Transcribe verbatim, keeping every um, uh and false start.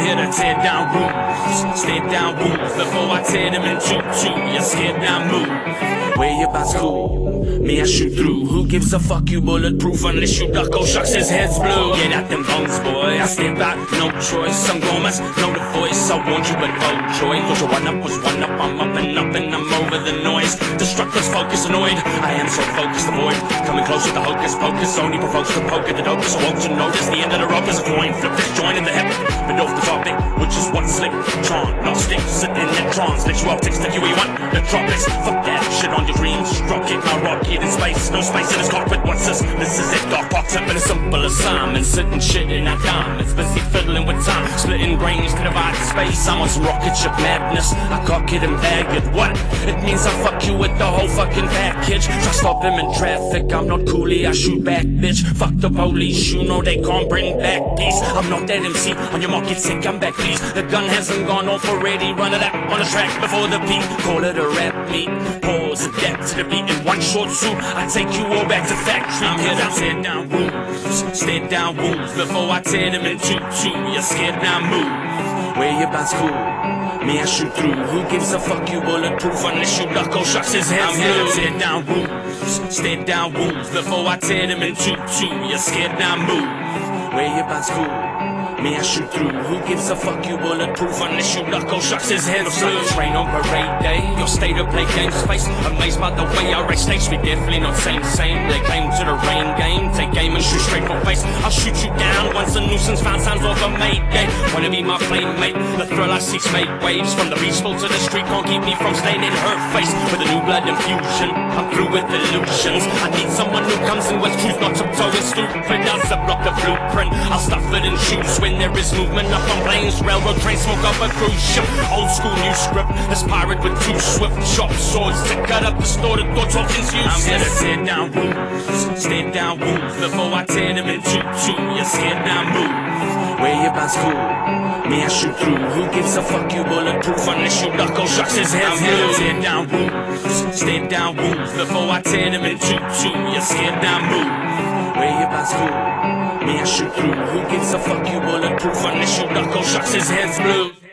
here to tear down roofs, stare down wolves before I tear them in two two. You're scared now, move. Where your boss cool? Me, I shoot through. Who gives a fuck? You bulletproof unless you duck. Oh shucks, his head's blue. Get out them bones, boy. I step out, no choice. I'm going must know the voice. I warned you, but oh joy. Thought your one up was one up. I'm up and up and I'm over the noise. Destructors focus annoyed. I am so focused, avoid coming close with the hocus pocus. Only provokes the poke at the dopest. I won't you notice the end of the rope is a coin. Flip this joint in the hip, but off the topic, which is what slick. Tron, gnostic, sit in the trance. Let you optics, take you where you want. The tropics, fuck that shit on your dreams. Drop kick my rocket in space. No space in his cockpit. What's this? This is it. Dark box up in a simple assignment. Sitting shit in that diamonds. Busy fiddling with time. Splitting brains to divide space. I'm on some rocket ship madness. I cock it and bag it. What? It means I fuck you with the whole fucking package. Try stop him in traffic. I'm not coolie. I shoot back, bitch. Fuck the police. You know they can't bring back peace. I'm not that M C. On your market sick. I'm back, please. The gun hasn't gone off already. Run it out on the track before the beat. Call it a rap meet. Pause. Adapt to the beat in one short suit. I take you all back to factory. I'm here to tear down roofs, stare down wolves before I tear them in two two. You're scared now, move. Where your boss cool? Me, I shoot through. Who gives a fuck? You bulletproof unless you duck. Oh shucks, his head's blue. I'm here to tear down roofs, stare down wolves before I tear them in two two. You're scared now, move. Where your boss cool? Me, I shoot through. Who gives a fuck? You bulletproof unless you duck. Oh shucks, his head's blue. Looks like a train on parade day. Your state of play games face. Amazed by the way I race stage. We definitely not same same. They claim to the rain game. Take game and shoot straight for face. I'll shoot you down once a nuisance found signs of a Mayday. Wanna be my playmate? The thrill I seek make waves. From the peaceful to the street can't keep me from staying in her face. With a new blood infusion, I'm through with illusions. I need someone who comes in with truth, not tiptoeing stupid. I'll block the blueprint. I'll stuff it in shoes when there is movement up on planes, railroad trains, smoke up a cruise ship. Old school, new script. This pirate with two swift, sharp swords to cut up distorted thoughts. All useless. I'm here to tear down wolves, stare down wolves before I tear them in two two. You're scared now, move. Where your boss cool? Me, I shoot through. Who gives a fuck? You bulletproof unless you duck. Oh shucks, his head's blue. I'm here to tear down wolves, stare down wolves before I tear them in two two. You're scared now, move. Where your boss cool? Me, I shoot through. Who gives a fuck? You bulletproof unless you duck. Oh shucks, his head's blue.